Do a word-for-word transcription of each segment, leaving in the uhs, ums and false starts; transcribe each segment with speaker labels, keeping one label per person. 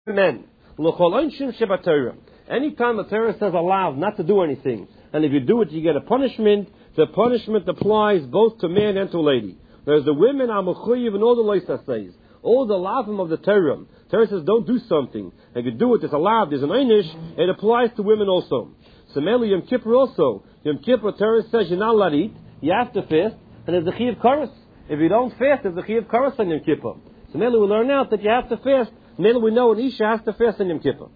Speaker 1: men. Anytime the Torah says allowed not to do anything, and if you do it, you get a punishment, the punishment applies both to man and to lady. Whereas the women are mechuyev and all the loisa says, all the lavim of the Torah. Torah says don't do something. If you do it, it's allowed, there's an einish, it applies to women also. Similarly, Yom Kippur also. Yom Kippur, Torah says you're not allowed to eat, you have to fast, and there's the Chiyuv Karas. If you don't fast, there's the Chiyuv Karas on Yom Kippur. Similarly, we learn out that you have to fast. Similarly, we know an Isha has to fast on Yom Kippur.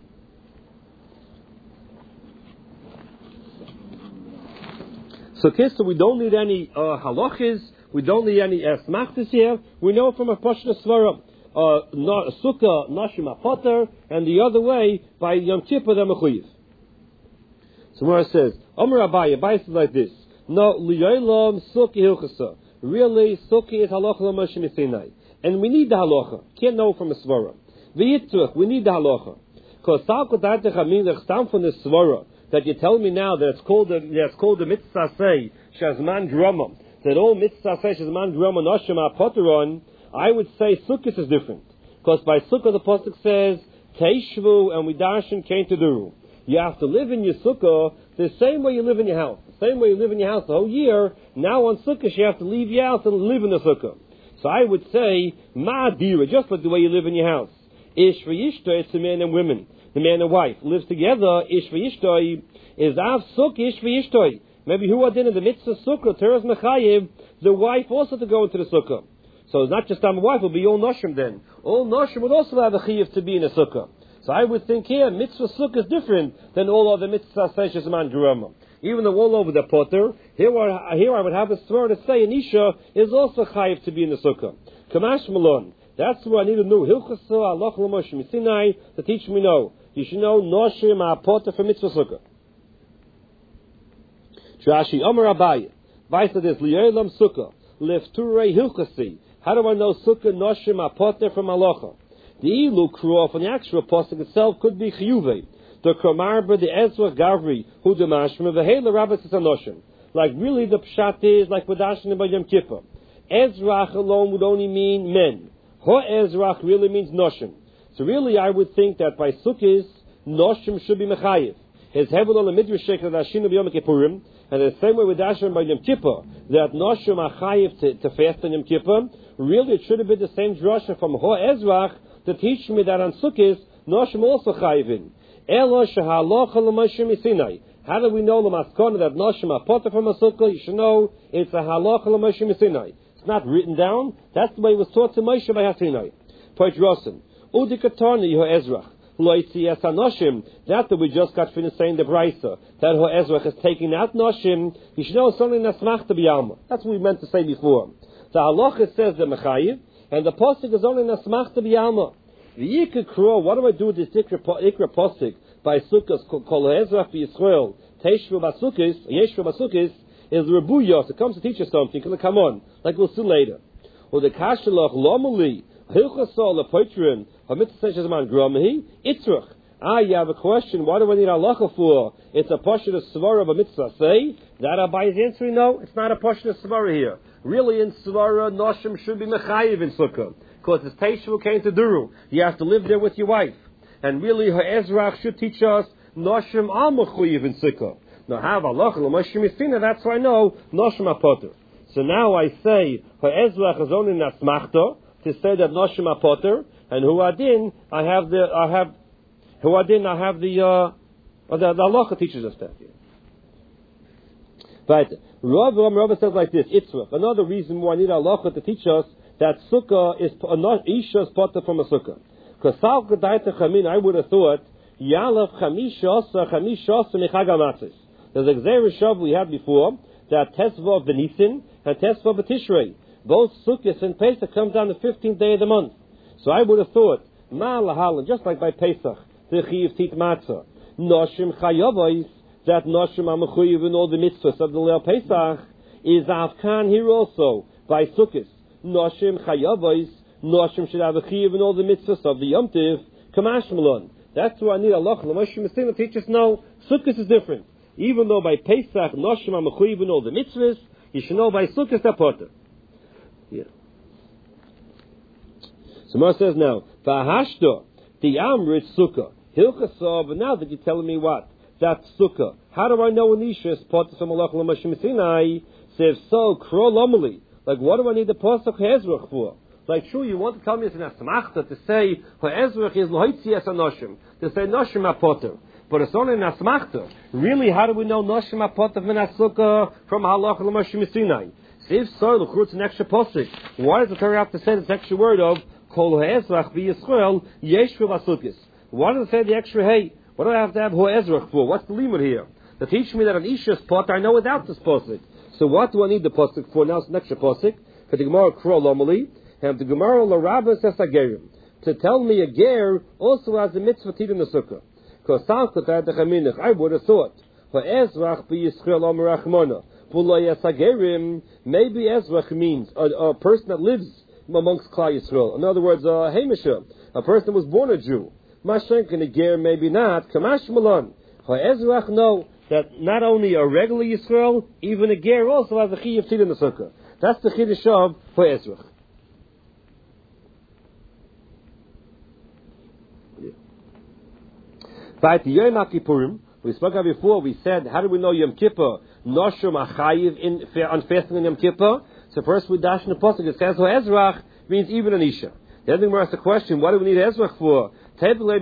Speaker 1: So, Kista, we don't need any uh, halachis, we don't need any asmachtis here. We know from a Pashna Svara, uh, no, Sukkah, Nashim Apoter, and the other way, by Yom Kippur, the Mechuyev. So, where it says, Omer Abaye, Abaye says like this, no, Liyolam Sukkah Hilchasa. Really, Sukkah is halacha l'Moshe Sinai. And we need the halacha. Can't know from a Svara. V'yitzrach, we need the halacha. Because Salkodatech Aminach, stand from the Svara, that you tell me now that it's called the, that's called the mitzvah say shazman drama, that all mitzvah say shazman drama noshim apoteron. I would say sukkah is different, because by sukkah the pasuk says teishvu and we darshan came to do. You have to live in your sukkah the same way you live in your house, the same way you live in your house the whole year. Now on sukkah you have to leave your house and live in the sukkah. So I would say ma'adira, just like the way you live in your house. Ish v'yishta, it's the man and women. The man and wife lives together. Ish v'yishtoi is av suk ish v'yishtoi. Maybe who are in the mitzvah sukkah teres mechayev the wife also to go into the sukkah. So it's not just a wife; it'll be all noshim then. All noshim would also have a chiyuv to be in a sukkah. So I would think here mitzvah sukkah is different than all other mitzvah seishes man drama. Even though all over the potter, here I, here I would have a swear to say an isha is also chayiv to be in the sukkah. Kamash malon. That's what I need to know. Hilchasa Allah l'Moshe Sinai to teach me know. You should know noshim ha'apota for mitzvah sukkah. Rashi Amar Abaye. Abaye said this: Li'olam sukkah lefturei hilchasi. How do I know sukkah noshim ha'apota from halacha? The ilu kruah from the actual pasuk itself could be chiyuvei. The kramarba the Ezra Gavri who the mashma v'hela rabbis is anoshim. Like really the pshat is like Vadashin by Yom Kippur. Ezrach alone would only mean men. Ho-Ezrach really means noshim. So really I would think that by Sukkis, noshim should be mechayiv. His hevel on the midrash sheikh of Ashinu b'Yom Kippurim, and the same way with Dashan by Yom Kippur, that noshim are chayiv to, to fast on Yom Kippur, really it should have been the same drasha from Ho-Ezrach to teach me that on Sukkis, noshim also chayiv in. Elo shehalocha l'Moshe Sinai. How do we know the maskana that noshim are potter from a sukkah? You should know it's a halacha l'Moshe Sinai. It's not written down. That's the way it was taught to Moshe by Hasinai. Point Rosen. Udikatani Ho Ezrach. Loitzias Anoshim. That that we just got finished saying the Brisa. That Ho Ezrach is taking out Noshim. You should know something that's Machta B'Yalma. That's what we meant to say before. The halacha says the Mechayiv, and the Posik is only Nasmachta B'Yalma. The Yikra Kro, what do I do with this Ikra Posik by Sukkos Kol Ezrach B'Yisrael Teishvu Basukis Yeshvu Basukis is Rebuyos. It comes to teach us something. Come on, like we'll see later. Or the Kashalach Lomali Hilchasol Lepoitrim Hamitzah Shazman Gromahi Itzrach. Ah, you have a question. Why do I need halacha for? It's a pashut of svara of a mitzvah. Say that Abaye is answering. No, it's not a pashut of svara here. Really, in svara, noshim should be mechayiv in sukkah because it's teishu came to duru. You have to live there with your wife, and really, her Ezrach should teach us noshim are mechayiv in sukkah. Now, have halacha l'Moshe Misina. That's why I know noshim apoter. So now I say her Ezrach is only nasmachta to say that noshim apoter, and who adin I have the I have. Who I didn't, I have the, uh, the, the halacha teaches us that. But Rav Rav says like this, Itzrach. Another reason why I need halacha to teach us that sukkah is, not Isha's potter from a sukkah. Because Sal Kedaita Chamin, I would have thought, Yalav Chamisha Asa, Chamisha Asa Mechag HaMatzos. There's a Gzeir Shav we had before, that Tesva of Benisin and Tesva of Tishrei. Both sukkahs and Pesach comes down the fifteenth day of the month. So I would have thought, Ma Lahal, just like by Pesach, the Chiv Tit Matzah. Noshim Chayavais, that Noshim Amachuyev in all the mitzvahs of the Leil Pesach, is Avkan here also, by Sukkot. Noshim Chayavais, Noshim should have a Chiv in all the mitzvahs of the Yom Tiv, Kamash Malon. That's why I need Allah, L'Moshe Messina teach us no, Sukkot is different. Even though by Pesach, Noshim Amachuyev in all the mitzvahs, you should know by Sukkot a potter. Yeah. So Mar says now, Vahashto, The Amrit Sukkah. Hilchasa, but now that you're telling me what? That's Sukkah. How do I know an Isha is potter from Malach L'Mashim Sinai? So if so, Krol Omali. Like, what do I need the Pasuk Hezrach for? Like, sure, you want to tell me it's an Asmachta to say, Hezrach is L'Hoitzias Anoshim. To say Noshim HaPotter. But it's only an Asmachta. Really, how do we know Noshim HaPotter from Sukkah from Halach L'Mashim Sinai? So if so, look, it's an extra Pasuk. Why does the Torah have to say this extra word of Kol Hezrach V'Yisrael Yeshvu V'Asukis? Why does it say the extra hey? What do I have to have Ho'ezrach for? What's the limit here? To teach me that an Isha's pot, I know without this Pasuk. So what do I need the Pasuk for? Now it's an extra Pasuk. For the Gemara Krol Omali, and the Gemara L'Rabba says Agerim. To tell me a Ger also has a mitzvah tit in the Sukkah. Because I would have thought, Ho'ezrach B'Yisrael Omer Achmona. P'lo Agerim, maybe Ezrach means a, a person that lives amongst Klal Yisrael. In other words, a Hamisha, a person who was born a Jew. Mashenkin a ger, maybe not. Kamash Malon. Ha'ezrach, no, that not only a regular Yisrael, even a ger also has a chiyuv tit in the sukkah. That's the chiddush of Ha'ezrach. By the Yom HaKippurim, we spoke about before, we said, how do we know Yom Kippur? Noshum achayiv in on fasting in Yom Kippur. So first we dash in the pasuk. It says Ha'ezrach means even an Isha. The other thing we ask the question, what do we need Ezrach for? So what do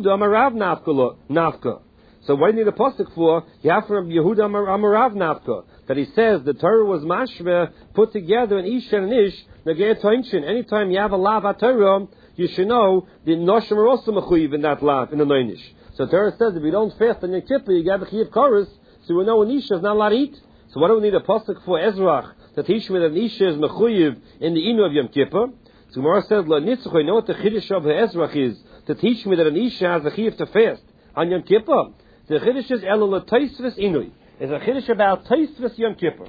Speaker 1: you need a pasuk for? You have from Yehuda Amarav Nafka that he says the Torah was mashveh put together an Ish and an Ish negay toinchin. Anytime you have a lav HaTorah, you should know the noshim are also mechuyev in that lav in the noinish. So the Torah says if you don't fast on your kippur, you get a chiyuv chorus. So we know an Ish is not allowed to eat. So what do we need a pasuk for Ezrach to teach me that an Ish is mechuyev in the inu of Yom Kippur? So Gemara says, "La nitzach." You know what the chiddush of Ha'ezrach is to teach me that an Isha has a chiyuv to fast on Yom Kippur. The chiddush is Elo LaTaisvis Inui. It's a chiddush about Taisvis Yom Kippur.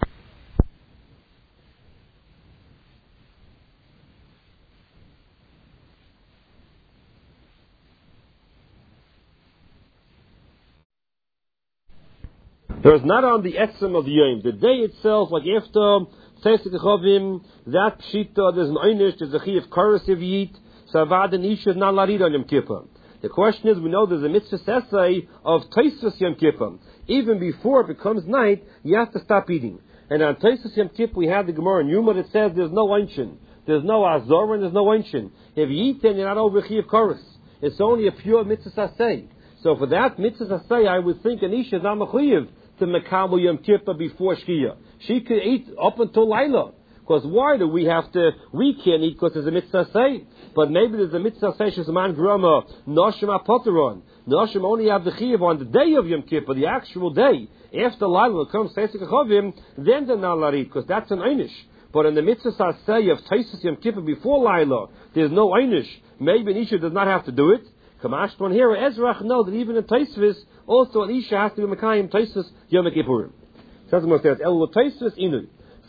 Speaker 1: There is not on the etzem of the Yom. The day itself, like after Tzesik Chavim, that pshita, there's an einish, there's a chiyuv chorus if you eat. So Avad and Isha is not allowed to eat on Yom Kippur. The question is, we know there's a mitzvah sesay of Taisvis Yom Kippur. Even before it becomes night, you have to stop eating. And on Taisvis Yom Kippur, we have the Gemara in Yuma that says there's no einshin. There's no azor and there's no einshin. If you eat then you're not over chiyuv chorus. It's only a pure mitzvah sesay. So for that mitzvah sesay, I would think an Isha is not mechuyev to Mekabel Yom Kippur before Shkia. She could eat up until Laila. Because why do we have to, we can't eat because there's a mitzvah say. But maybe there's a mitzvah say, she's a man grama, Noshim HaPoteron. Noshim only have the chiyuv on the day of Yom Kippur, the actual day. After Laila comes Tzesik Chavim, then they're not allowed to eat, because that's an einish. But in the mitzvah say of Taisus Yom Kippur before Laila, there's no einish. Maybe an Isha does not have to do it. Kamash one here, Ezrach know that even in Taisvis, also an Isha has to be Mekayim Taisus Yom Kippurim. Says the Moshe, El Taisus Inu.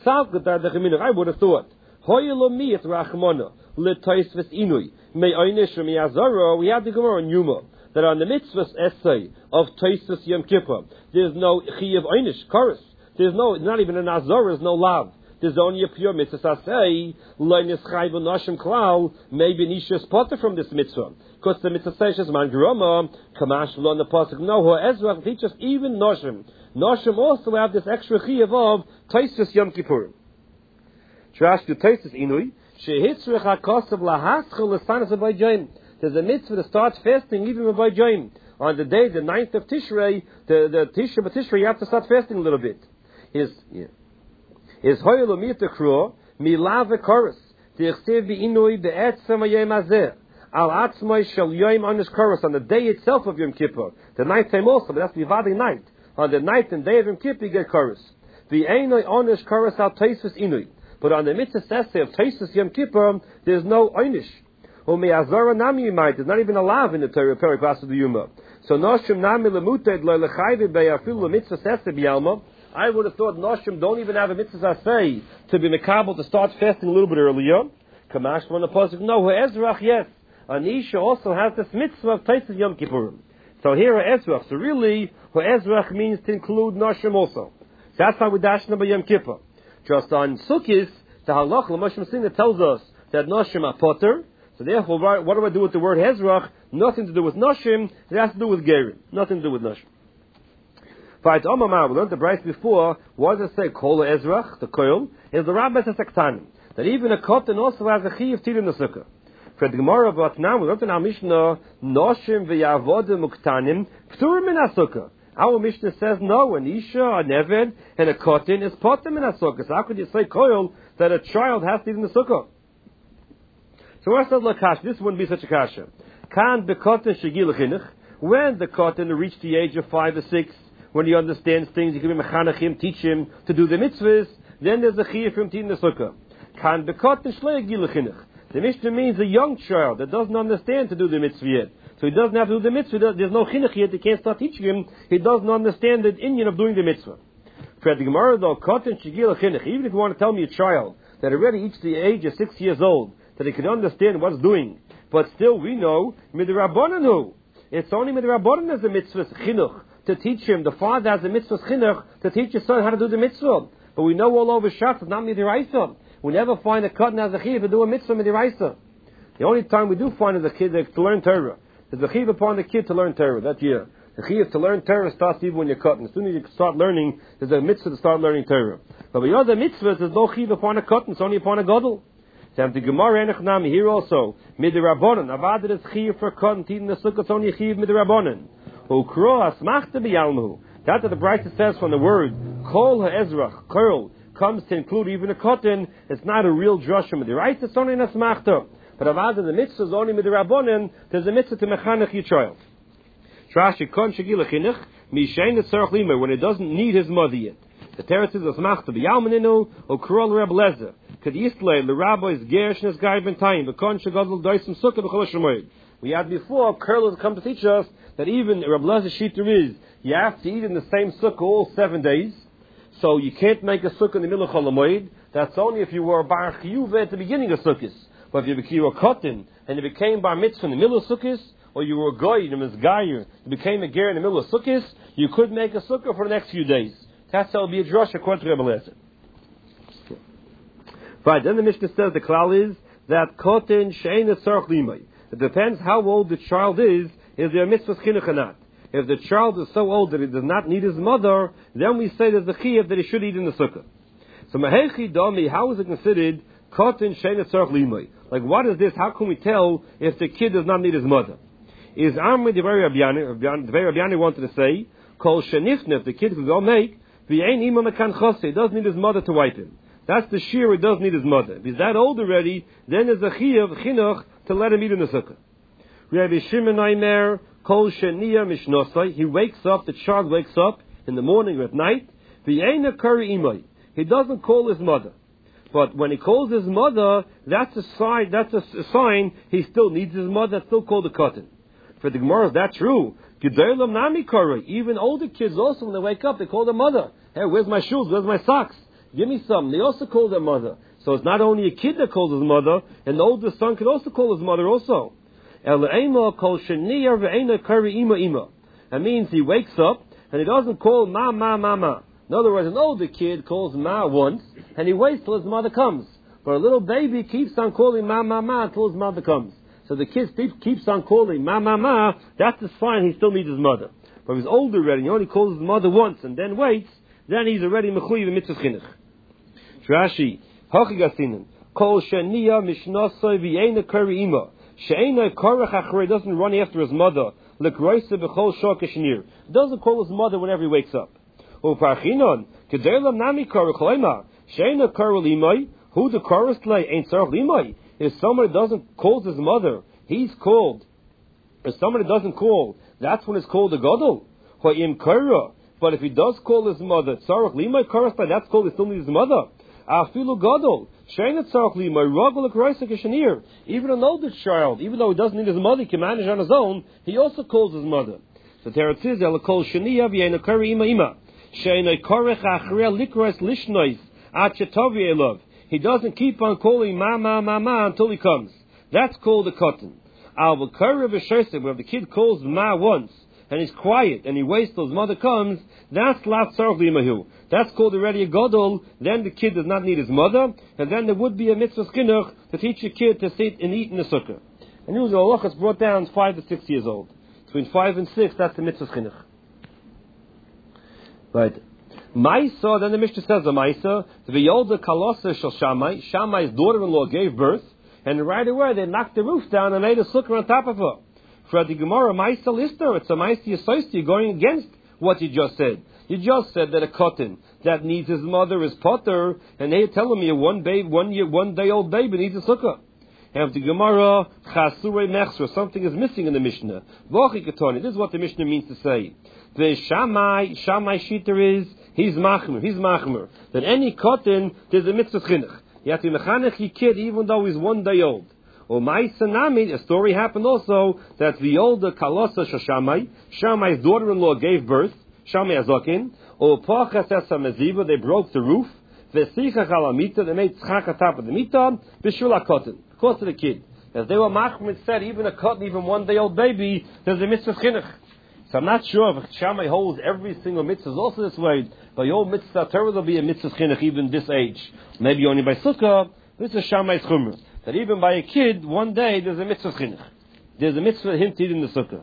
Speaker 1: I would have thought, Hoyelomiyat Rachmona, Le Taisvis Inui, May Einish Me Azara, we have the Gemara in Yuma, that on the mitzvah's essay of Taisus Yom Kippur, there's no Chiyav Einish, chorus. There's no, not even an Azara, there's no lav. There's only a pure mitzvah say, Leinis Chayv Nashim Klal, maybe Nishas Potter from this mitzvah. Because the mitzvah says, Man Groma, Kamash V'lon the Pasuk, no, Ezra teaches even Nashim. Nashim also have this extra chiyav of Taisus Yom Kippur. Trash to Taisus Inui, Shehitzrich HaKosav Lahaschel L'Sanas Abayjayim. There's a mitzvah to start fasting even by Abayjayim. On the day, the ninth of Tishrei, the, the Tishrei B'Tishrei, you have to start fasting a little bit. His, yeah. Is hoyelo mitakro milav chorus the chsev beinui be'etzem hayom hazeh al atzmai shel yom onish chorus on the day itself of Yom Kippur, the night time also, but that's the Vadi night. On the night and day of Yom Kippur you get chorus. The einoi onish chorus al taisus inui, but on the mitzvah seseh of taisus Yom Kippur there's no onish. Or me'azara nami might there's not even a lav in the Torah Perek of the Yuma. So noshim nami lemuted lo lechayve be'afilu mitzvah seseh b'yalma. I would have thought Noshim don't even have a mitzvah say to be mekabel to start fasting a little bit earlier. Kamash from the pasuk. No, Ezrach yes. Anisha also has this mitzvah of Taisus Yom Kippurim. So here Ezrach. So really, Ezrach means to include Noshim also. So that's how we dash number Yom Kippur. Just on Sukkis, the halach l'Moshe Singa tells us that Noshim are potter. So therefore, what do I do with the word Hezrach? Nothing to do with Noshim, it has to do with Gerim. Nothing to do with Noshim. Fight Omamar, we learned the Bryce before, what does it say? Kol Ezrach, the Koil, is the Rabbi Sektanim. That even a Kotan also has a Chi of Tir in the Sukkah. For the Gemara of Vatnam, we learned in our Mishnah, Noshim v'yavodim uktanim, Pturim in HaSukkah. Our Mishnah says no, an Isha, a Neved, and a Kotin is Potim in HaSukkah. So how could you say Koil that a child has to eat in the Sukkah? So where says Lakash? This wouldn't be such a kasha. Kan bekotin shegil chinuch. When the kotin reached the age of five or six, when he understands things, you can be mechanachim, teach him to do the mitzvahs. Then there's a chiyuv from tin the sukkah. Kan bekotin shleigil chinuch. The Mishnah means a young child that doesn't understand to do the mitzvah yet. So he doesn't have to do the mitzvah. There's no chinuch yet. He can't start teaching him. He doesn't understand the inyan of doing the mitzvah. For the Gemara though, kotin shegil chinuch. Even if you want to tell me a child that already reached the age of six years old, that he can understand what's doing. But still we know, midrabbananu. It's only midrabbanan as a mitzvah chinuch, to teach him. The father has a mitzvah chinuch, to teach his son how to do the mitzvah. But we know all over Shas, it's not midiraisa. We never find a cotton as a chiv to do a mitzvah midiraisa. The only time we do find is a kid to learn Torah. There's a chiv upon the kid to learn Torah that year. The chiv to learn Torah starts even when you're cotton. As soon as you start learning, there's a mitzvah to start learning Torah. But with other mitzvahs, there's no chiv upon a cotton, it's only upon a gadol. So the Gemara Enochnami here also, midrabbanan. Avad is chiv for cotton, in the sukkah, it's only a chiv midrabbanan. Ukro asmachta b'yalmu. That that the Brisa says from the word kol ha'ezrach, curl, comes to include even a cotton. It's not a real drasha midiraisa, it's only an asmachta. But avad the mitzvah is only midrabbanan. There's a mitzvah to mechanech your child. Trashi kon shegil chinuch mishein etzarach lima, when it doesn't need his mother yet. The teretz is asmachta b'yalmaninu ukro l'Reb Lezer. We had before, Curl has come to teach us that even Reb Lezer Shita is, you have to eat in the same sukkah all seven days. So you can't make a sukkah in the middle of Chol HaMoed. That's only if you were bar chiyuv at the beginning of sukkahs. But if you were cotton and you became bar mitzvah in the middle of sukkahs, or you were a goy, you was gayer, you became a ger in the middle of sukkahs, you could make a sukkah for the next few days. That's how it will be a drush according to Reb Lezer. Right, then the Mishnah says the klal is that kotin she'ein etzarach limay. It depends how old the child is, is there a mitzvah chinuch or not. If the child is so old that he does not need his mother, then we say there's a chiyuv that he should eat in the sukkah. So mahechi dami, how is it considered kotin she'ein etzarach limay? Like what is this? How can we tell if the kid does not need his mother? Is Amri Devei Rabbiani, Devei Rabbiani wanted to say, kol shenifnef, the kid could go make, v'yein ima mekan choseh, he doesn't need his mother to wipe him. That's the shear, he does need his mother. If he's that old already, then there's a chiyuv, chinuch, to let him eat in the sukkah. Rabbi Shimon Aimer, kol sheniya mishnosai, he wakes up, the child wakes up in the morning or at night, v'yein kari imai, he doesn't call his mother. But when he calls his mother, that's a sign, that's a, a sign he still needs his mother, that's still called a cotton. For the Gemara, is that true? Even older kids also, when they wake up, they call their mother. Hey, where's my shoes? Where's my socks? Give me some. They also call their mother. So it's not only a kid that calls his mother, and the older son can also call his mother also. That means he wakes up, and he doesn't call ma, ma, ma, ma. In other words, an older kid calls ma once, and he waits till his mother comes. But a little baby keeps on calling ma, ma, ma until his mother comes. So the kid keeps on calling ma, ma, ma, that's the sign he still needs his mother. But if he's older already, he only calls his mother once and then waits, then he's already mechuyev mitzvah chinuch. Rashi, Hachigasinan, Kol Sheniya Mishnasai V'Yeina Kari Ima, She'eina Korach Achrei, doesn't run after his mother, L'Kroisa B'Chol Shor Keshnir, doesn't call his mother whenever he wakes up. U'Parchinon, K'Delam Nami Korach Leima, She'eina Korach Limai, Who the Korach Lei Ain't Tzarach Limai. If somebody doesn't call his mother, he's called. If somebody doesn't call, that's when it's called a Gadol. Ha'im Korach. But if he does call his mother, Tzarach Limai Korach Lei, that's called, he still needs his mother. Afilu Gadol. She'eina Tzarach Limai, Ragul L'Kroisa Keshnir. Even an older child, even though he doesn't need his mother, he can manage on his own, he also calls his mother. So Teretz is, Ela Kol Sheniya V'Yeina Kari Ima Ima. She'eina Korach Achrei L'Krois Lishnois At Shetavi Elov. He doesn't keep on calling ma, ma, ma, ma until he comes. That's called a cotton. Al V'Kari V'Shoseh, where the kid calls ma once, and he's quiet, and he waits till his mother comes, that's lat tzarich limahu. That's called already a gadol. Then the kid does not need his mother, and then there would be a mitzvah chinuch to teach a kid to sit and eat in the sukkah. And usually Allah is brought down five to six years old. Between five and six, that's the mitzvah chinuch. Right. Maisa, then the Mishnah says the Maisa, the Yolda Kalosa Shal Shammai, Shammai's daughter-in-law gave birth, and right away they knocked the roof down and made a sukkah on top of her. For the Gemara, Maisa Lister, it's a Maisa Yisoisti going against what you just said. You just said that a cotton that needs his mother is potter, and they're telling me a one babe, one year, one day old baby needs a sukkah. And the Gemara, Chasure Mechsra, something is missing in the Mishnah. Vochi Ketoni, this is what the Mishnah means to say. The Shammai, Shammai Shiter is, he's machmer, he's machmer. That any cotton, there's a mitzvah chinuch. You have to mechanech your kid even though he's one day old. Or Maisanami, a story happened also that the older Kalosa Shammai, Shammai's daughter-in-law gave birth, Shammai Azokin, or Pachas Esa Meziva, they broke the roof, Vesicha Chalamita, they made tzchak atop of the mita, Bishul cotton, because of the kid. As they were machmer, said even a cotton, even one day old baby, there's a mitzvah chinuch. So I'm not sure if Shammai holds every single mitzvah is also this way. By all mitzvah Torah will be a mitzvah chinuch even this age. Maybe only by sukkah. This is Shammai's chumrah. That even by a kid, one day there's a mitzvah chinuch. There's a mitzvah him to eat in the sukkah.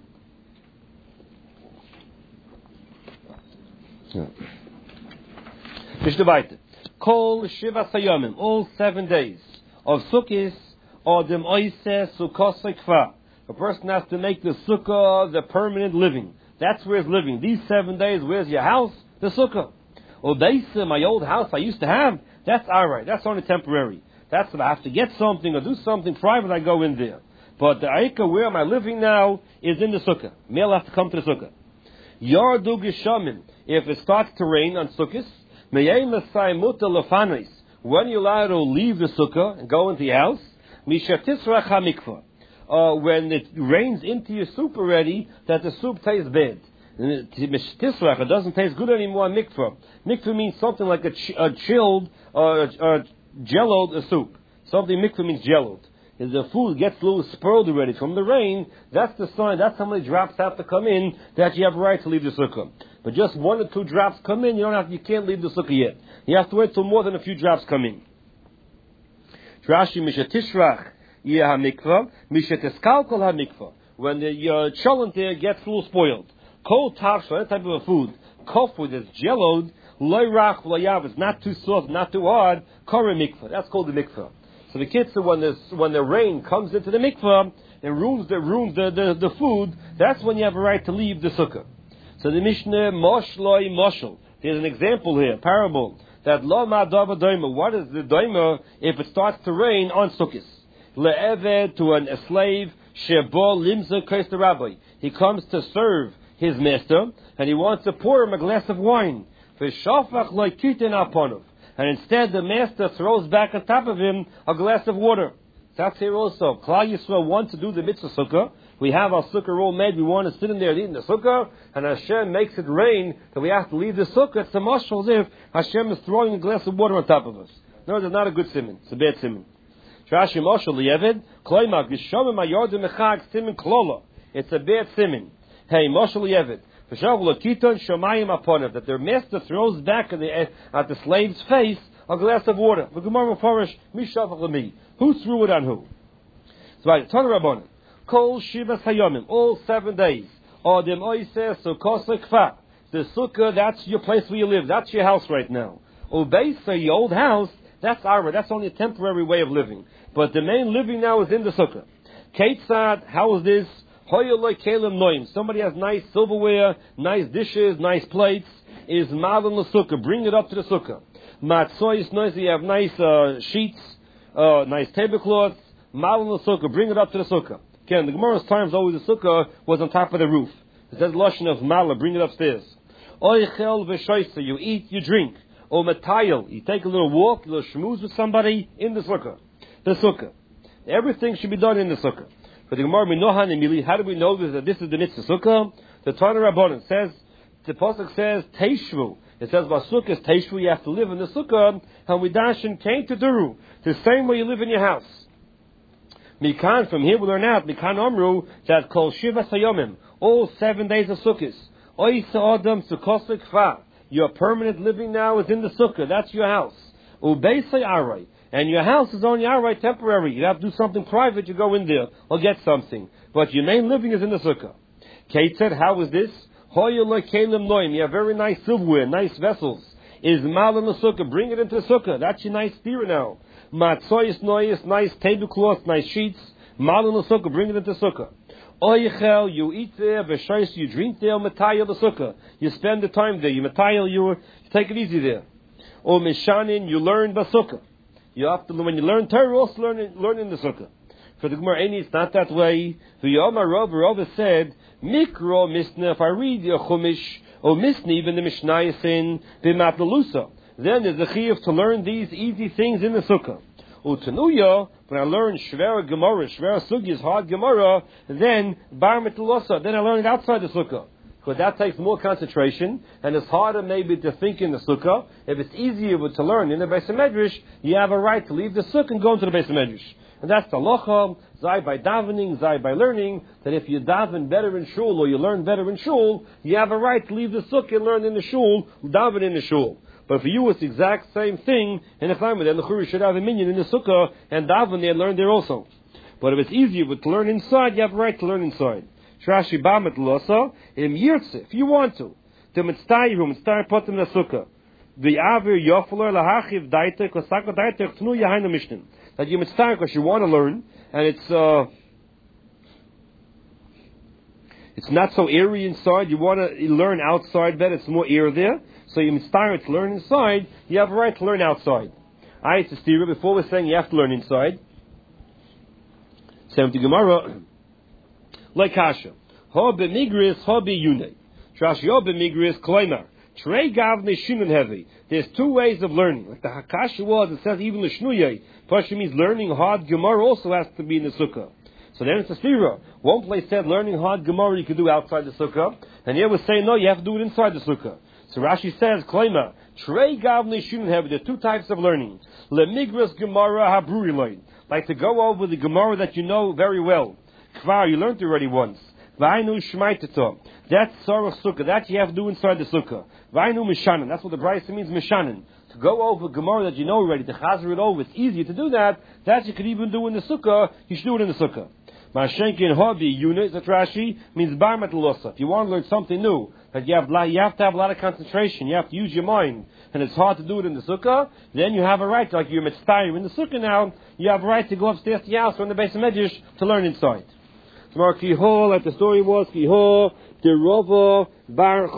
Speaker 1: Mishnah Vayter. Kol Shiva Sayomim. All seven days of sukkahs or dem oiseh sukkos kfa. A person has to make the sukkah the permanent living. That's where it's living. These seven days, where's your house? The sukkah. Odeisa, my old house I used to have, that's alright. That's only temporary. That's if I have to get something or do something private, I go in there. But the Aika, where am I living now, is in the sukkah. Male has to come to the sukkah. Yardu Gishamim. If it starts to rain on sukkahs, Meyei Masai Muta Lefanis. When you're allowed to leave the sukkah and go into your house, Mishatisrach HaMikvah. Uh, when it rains into your soup already, that the soup tastes bad. Tisrach, it doesn't taste good anymore. Mikvah. Mikvah means something like a, ch- a chilled or uh, uh, jelloed a soup. Something mikvah means jelloed. If the food gets a little spoiled already from the rain, that's the sign, that's how many drops have to come in that you have a right to leave the sukkah. But just one or two drops come in, you don't have, you can't leave the sukkah yet. You have to wait till more than a few drops come in. Rashi Mishatishrach. Mikvah, Misheteskal Kol HaMikvah. When the uh, cholent there gets a little spoiled. Kol Tavsha, that type of a food, kofu that's jellowed, loy rach loyav, it's not too soft, not too hard, kore mikvah. That's called the mikvah. So the kids, when the when the rain comes into the mikvah and ruins the ruins the, the, the food, that's when you have a right to leave the sukkah. So the Mishnah mosh loy moshel. There's an example here, a parable that lo ma dava doima. What is the doima if it starts to rain on sukkahs? Le'eved, to an, a slave, shebo limza kais the rabbi. He comes to serve his master, and he wants to pour him a glass of wine. V'shafach lo'kitin aponov. And instead the master throws back on top of him a glass of water. That's here also. Klal Yisrael wants to do the mitzvah sukkah. We have our sukkah all made. We want to sit in there and eat in the sukkah, and Hashem makes it rain that we have to leave the sukkah. It's a mashal as if Hashem is throwing a glass of water on top of us. No, it's not a good simon. It's a bad simon. Rashi Moshe Lieved, Kloima Gishamim Ayordim Mechag Simin Klola. It's a bad simin. Hey, Moshe Lieved, V'shavul Akiton Shomayim Aponav, that their master throws back at the, at the slave's face a glass of water. V'gemar Mefarish Mishavach Lemi. Who threw it on who? So, right, Ton Rabbanim, Kol Shivas Hayomim, all seven days. Odim Oiseh Sukkos Kfa. The sukkah, that's your place where you live. That's your house right now. Ubeisa, your old house, that's our, that's only a temporary way of living. But the main living now is in the sukkah. Ketzad, how is this? Hoyoloi kelim noim. Somebody has nice silverware, nice dishes, nice plates. Is malam the sukkah. Bring it up to the sukkah. Matzois nois. You have nice uh, sheets, uh, nice tablecloths. Malam the sukkah. Bring it up to the sukkah. Again, the Gemara's times always the sukkah was on top of the roof. It says lashon of malam. Bring it upstairs. Oichel v'shoisa. You eat, you drink. Or matayil. You take a little walk, a little shmooze with somebody in the sukkah. The sukkah. Everything should be done in the sukkah. But the Gemara Minohan Emili, how do we know this, that this is the mitzvah sukkah? The Tana Rabbanan says, the pasuk says Teishvu. It says about sukkah is Teishvu. You have to live in the sukkah. And we dashin came to Duru, the same way you live in your house. Mikan, from here we learn out Mikan Amru that Kol Shiva Sayomim. all seven days of Sukkot. Oisa Adam Sukkosik Fa. Your permanent living now is in the Sukkah. That's your house. Ubeisai Arai. And your house is only Arai temporary. You have to do something private, you go in there or get something. But your main living is in the Sukkah. Kate said, how is this? You have very nice silverware, nice vessels. Is mal in the Sukkah. Bring it into the Sukkah. That's your nice steer now. Matzoyis noyis, nice tablecloths, nice sheets. Mal in the Sukkah. Bring it into the Sukkah. Oichel, you eat there, v'shayis, you drink there, matayel the Sukkah. You spend the time there, you matayel, you, you take it easy there. Or mishanin, you learn basukah. You have to, when you learn Torah, also learn, learn in the Sukkah. For the Gemara, it's not that way. The Yomar Rav, Rav said, Mikro misna, if I read the Chumash, or misna, even the Mishnayos b'matnalusa, then there's a chiyuv to learn these easy things in the Sukkah. Utanuya, when I learn Shvera Gemara, Shvera Sugi is hard Gemara, then Bar Mitlusa, then I learn it outside the Sukkah. Because that takes more concentration, and it's harder maybe to think in the Sukkah. If it's easier to learn in the Beis Medrash, you have a right to leave the Sukkah and go into the Beis Medrash. And that's the halacha, zai by davening, zai by learning, that if you daven better in shul, or you learn better in shul, you have a right to leave the Sukkah and learn in the shul, daven in the shul. But for you, it's the exact same thing in the family. Then the Churi should have a minion in the Sukkah and daven there and learn there also. But if it's easier to learn inside, you have a right to learn inside. Shrashi Bamet Losa, im Yirtze, if you want to, to Mitztayiru, Mitztayiru Potem na Sukkah, the Avir Yofeler Lahachiv Daiter, Kosako Daiter, Tnu Yahainu Mishnim. That you Mitztayiru because you want to learn, and it's, uh, it's not so airy inside, you want to learn outside better, it's more air there. So you Mitztayiru to learn inside, you have a right to learn outside. I to steer before we're saying you have to learn inside. Seventy Gemara. Like Kasha. Ho b'migris, ho b'yunei. Trashi ho b'migris, kloimar. Trei gavne shinun heavy. There's two ways of learning. Like the Hakasha was, it says even the shnuyei. Pasha means learning hard Gemara also has to be in the Sukkah. So then it's a stira. One place said learning hard Gemara you can do outside the Sukkah. And here we're saying no, you have to do it inside the Sukkah. So Rashi says, kloimar. Trei gavne shinun heavy. There are two types of learning. Lemigris Gemara habruri lein. Like to go over the Gemara that you know very well. Kvar, you learned already once. Vainu shmaitato. That's Sarah Sukkah. That you have to do inside the Sukkah. Vainu mishanan. That's what the Brisa means, mishanan. To go over Gemara that you know already, to chazer it over, it's easier to do that. That you could even do in the Sukkah. You should do it in the Sukkah. Mashenkin hobi unit, that Rashi means bar matalosa. If you want to learn something new, that you have, you have to have a lot of concentration. You have to use your mind. And it's hard to do it in the Sukkah, then you have a right, like you're mitzvah in the Sukkah now, you have a right to go upstairs to your house or in the Beis Medrash to learn inside. Tomorrow, Kihol, like the story was, Kihol, the Rova, Bar